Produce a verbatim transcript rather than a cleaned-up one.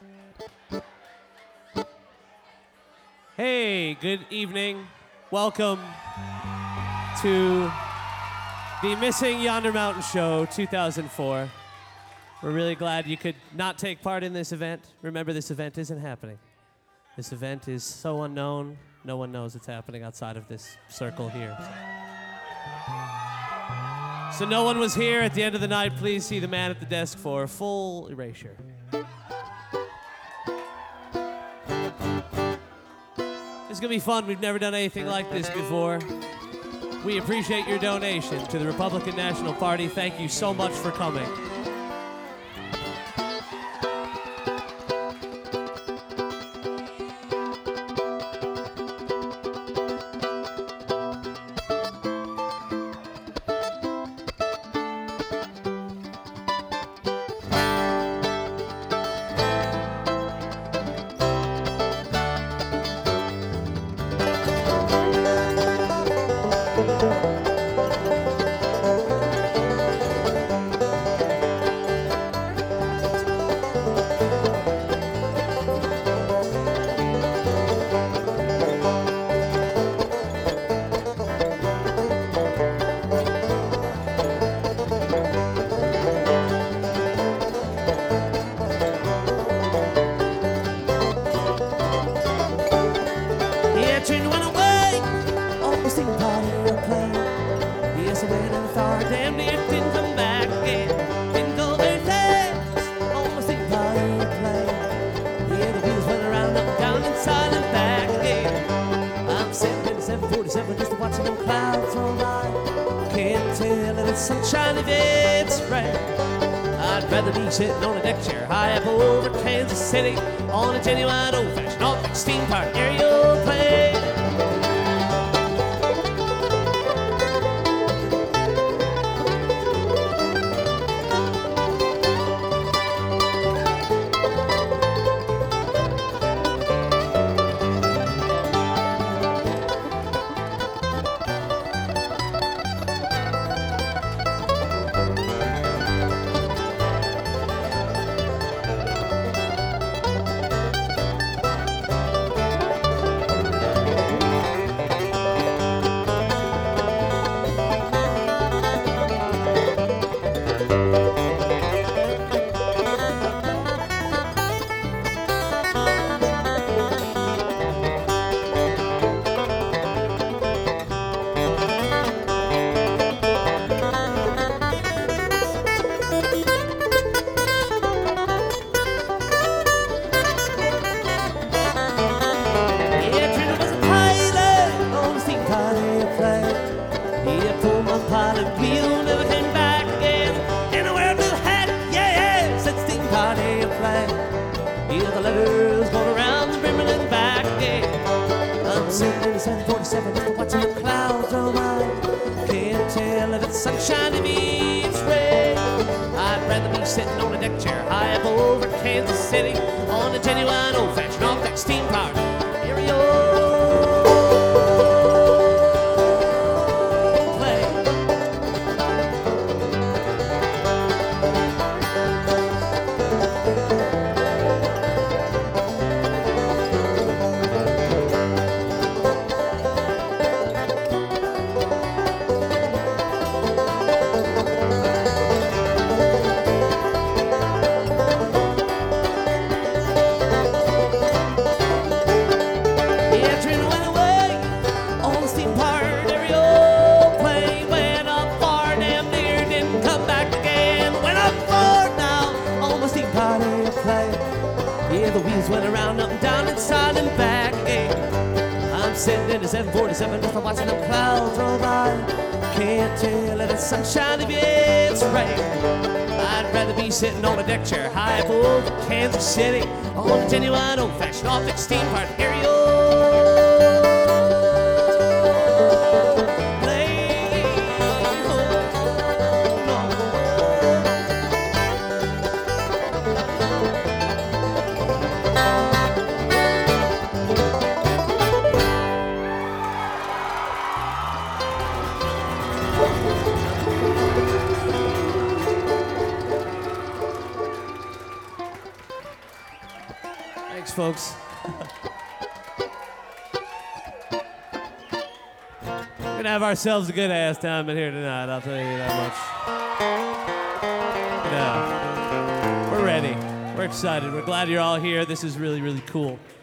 Hey, good evening. Welcome to the Missing Yonder Mountain Show two thousand four. We're really glad you could not take part in this event. Remember, this event isn't happening. This event is so unknown, no one knows it's happening outside of this circle here. So, so no one was here at the end of the night. Please see the man at the desk for full erasure. It's gonna be fun. We've never done anything like this before. We appreciate your donation to the Republican National Party. Thank you so much for coming. Sitting on a deck chair high up over Kansas City on a genuine old-fashioned all steam part aeroplane. Sitting on a deck chair high up over Kansas City on a genuine old-fashioned all-fixed steam part aerial. Thanks, folks. We're gonna have ourselves a good ass time in here tonight, I'll tell you that much. Yeah. We're ready. We're excited. We're glad you're all here. This is really, really cool.